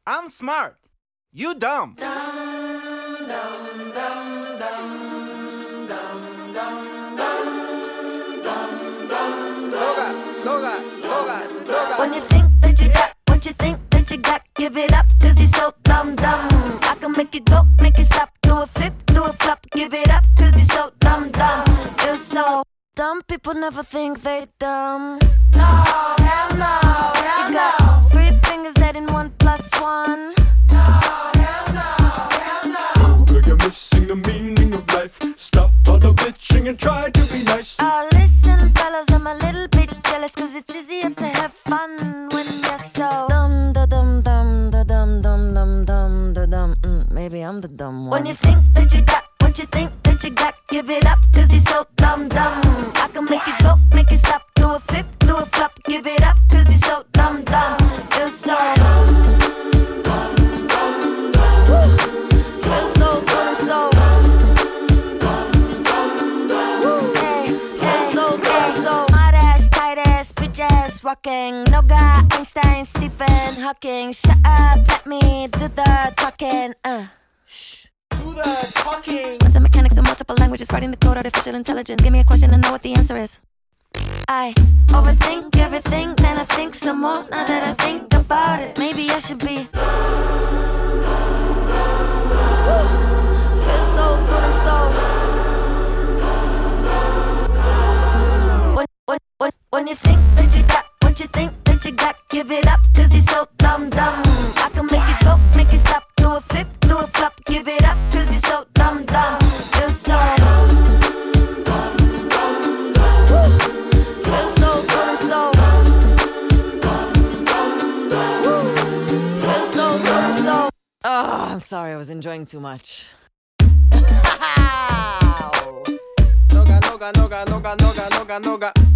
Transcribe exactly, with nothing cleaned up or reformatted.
I'm smart. You dumb. When you think that you got what you think that you got, give it up, cause you're so dumb, dumb. I can make it go, make it stop, do a flip, do a flop, give it up, cause you're so dumb, dumb. You're so dumb, people never think they dumb. No, hell no, hell You no. got three fingers adding one plus one. No, hell no, hell no. Girl, you're missing the meaning of life. Stop all the bitching and try to be nice. Oh, listen, fellas, I'm a little bit jealous, cause it's easier to have fun when you're so dumb, da dum dum, da dum dum dum dum, da dum. Mm, maybe I'm the dumb one. When you think that you got what you think that you got, give it up, cause you're so dumb, dumb. I can make it go, make it stop, do a flip, do a flop, give it up, cause you're so dumb, dumb. You're so Woo. Feel so good and so Woo. Hey, feel so good and so hot ass, tight ass, bitch ass, rocking. No guy, Einstein, Stephen Hawking. Shut up, let me do the talking. Uh. Do the talking. Quantum mechanics and multiple languages, writing the code, artificial intelligence. Give me a question and know what the answer is. I overthink everything, then I think some more. Now that I think about it, maybe I should be Woo. Feel so good and so when, when, when, when you think that you got what you think that you got, give it up, cause you're so dumb, dumb. I can make it go, make it stop, do a flip, do a flop, give it up, cause you're so dumb, dumb. You're so Woo. Feel so good and so Woo. Feel so good and so Oh, I'm sorry, I was enjoying too much. Noga, noga, noga, noga, noga, noga, noga.